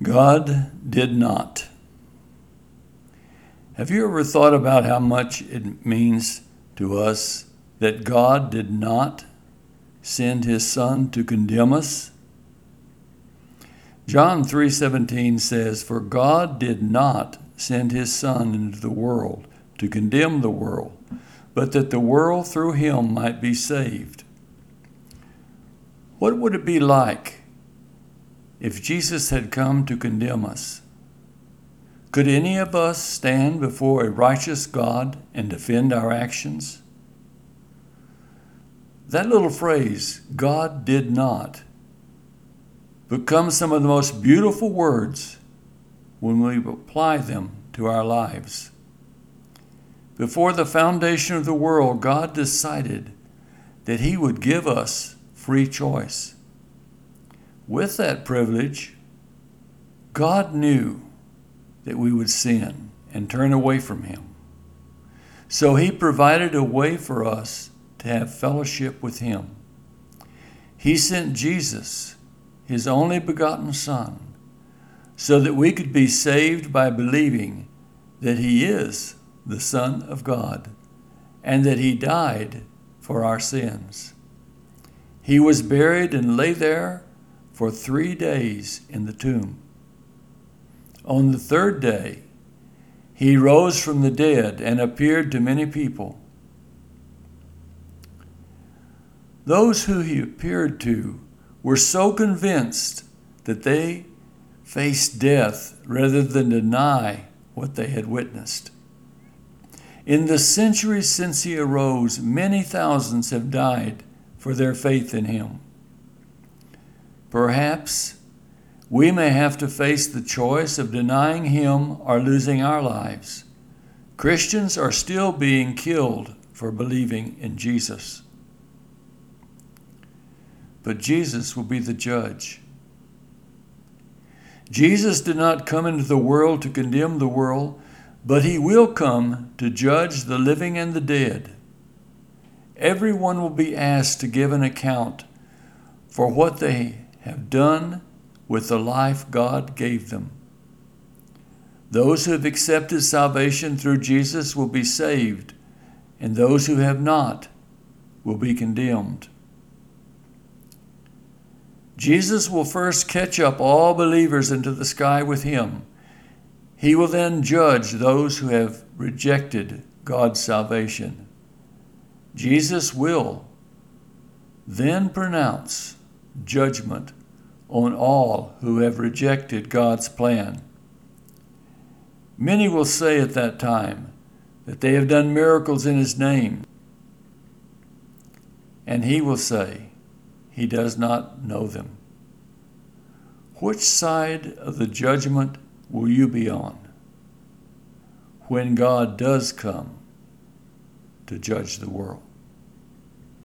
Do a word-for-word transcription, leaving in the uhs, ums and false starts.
God did not. Have you ever thought about how much it means to us that God did not send his Son to condemn us? John three seventeen says, "For God did not send his Son into the world to condemn the world, but that the world through him might be saved." What would it be like if Jesus had come to condemn us? Could any of us stand before a righteous God and defend our actions? That little phrase, "God did not," becomes some of the most beautiful words when we apply them to our lives. Before the foundation of the world, God decided that he would give us free choice. With that privilege, God knew that we would sin and turn away from him. So he provided a way for us to have fellowship with him. He sent Jesus, his only begotten Son, so that we could be saved by believing that he is the Son of God and that he died for our sins. He was buried and lay there for three days in the tomb. On the third day, he rose from the dead and appeared to many people. Those who he appeared to were so convinced that they faced death rather than deny what they had witnessed. In the centuries since he arose, many thousands have died for their faith in him. Perhaps we may have to face the choice of denying him or losing our lives. Christians are still being killed for believing in Jesus. But Jesus will be the judge. Jesus did not come into the world to condemn the world, but he will come to judge the living and the dead. Everyone will be asked to give an account for what they have done with the life God gave them. Those who have accepted salvation through Jesus will be saved, and those who have not will be condemned. Jesus will first catch up all believers into the sky with him. He will then judge those who have rejected God's salvation. Jesus will then pronounce judgment on all who have rejected God's plan. Many will say at that time that they have done miracles in his name, and he will say he does not know them. Which side of the judgment will you be on when God does come to judge the world?